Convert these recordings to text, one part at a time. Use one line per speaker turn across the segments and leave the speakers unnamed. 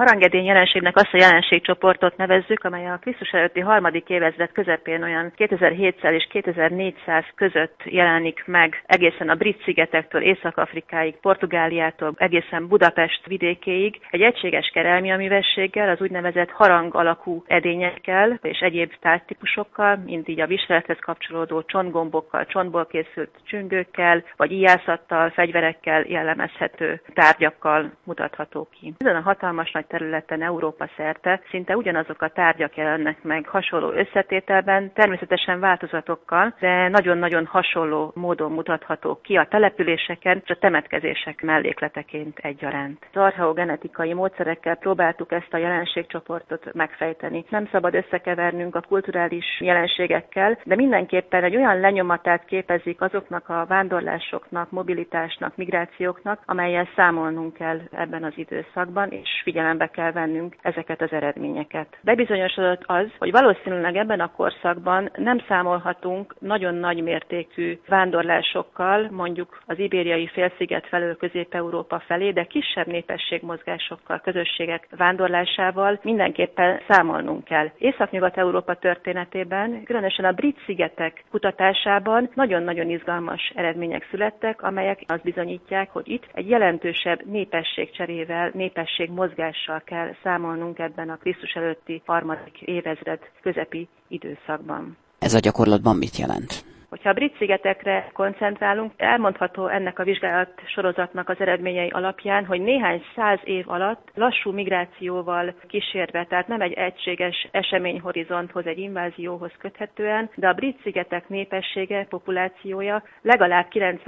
Harangedény jelenségnek azt a jelenségcsoportot nevezzük, amely a Krisztus előtti harmadik évezred közepén olyan 2700 és 2400 között jelenik meg egészen a Brit-szigetektől Észak-Afrikáig, Portugáliától egészen Budapest vidékéig egy egységes kerelmiaművességgel, az úgynevezett harang alakú edényekkel és egyéb tárgytípusokkal, mint így a viselethez kapcsolódó csontgombokkal, csontból készült csüngőkkel, vagy íjászattal, fegyverekkel jellemezhető tárgyakkal mutatható ki. Ezen a hatalmas nagy területen Európa szerte szinte ugyanazok a tárgyak jelennek meg hasonló összetételben, természetesen változatokkal, de nagyon-nagyon hasonló módon mutathatók ki a településeken és a temetkezések mellékleteként egyaránt. Az archeogenetikai módszerekkel próbáltuk ezt a jelenségcsoportot megfejteni. Nem szabad összekevernünk a kulturális jelenségekkel, de mindenképpen egy olyan lenyomatát képezik azoknak a vándorlásoknak, mobilitásnak, migrációknak, amellyel számolnunk kell ebben az időszakban, és figyelembe kell vennünk ezeket az eredményeket. Bebizonyosodott az, hogy valószínűleg ebben a korszakban nem számolhatunk nagyon nagy mértékű vándorlásokkal, mondjuk az ibériai félsziget felől Közép-Európa felé, de kisebb népességmozgásokkal, közösségek vándorlásával mindenképpen számolnunk kell. Észak-Nyugat-Európa történetében, különösen a Brit-szigetek kutatásában nagyon-nagyon izgalmas eredmények születtek, amelyek azt bizonyítják, hogy itt egy jelentősebb népességcserével, népességmozgással kell számolnunk ebben a Krisztus előtti harmadik évezred közepi időszakban.
Ez a gyakorlatban mit jelent?
Hogyha a Brit-szigetekre koncentrálunk, elmondható ennek a vizsgálat sorozatnak az eredményei alapján, hogy néhány száz év alatt lassú migrációval kísérve, tehát nem egy egységes eseményhorizonthoz, egy invázióhoz köthetően, de a Brit-szigetek népessége, populációja legalább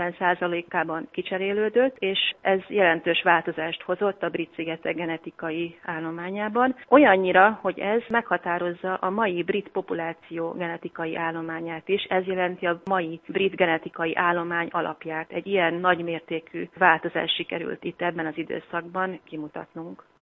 90%-ában kicserélődött, és ez jelentős változást hozott a Brit-szigetek genetikai állományában. Olyannyira, hogy ez meghatározza a mai brit populáció genetikai állományát is, ez jelenti a mai brit genetikai állomány alapját. Egy ilyen nagymértékű változás sikerült itt ebben az időszakban kimutatnunk.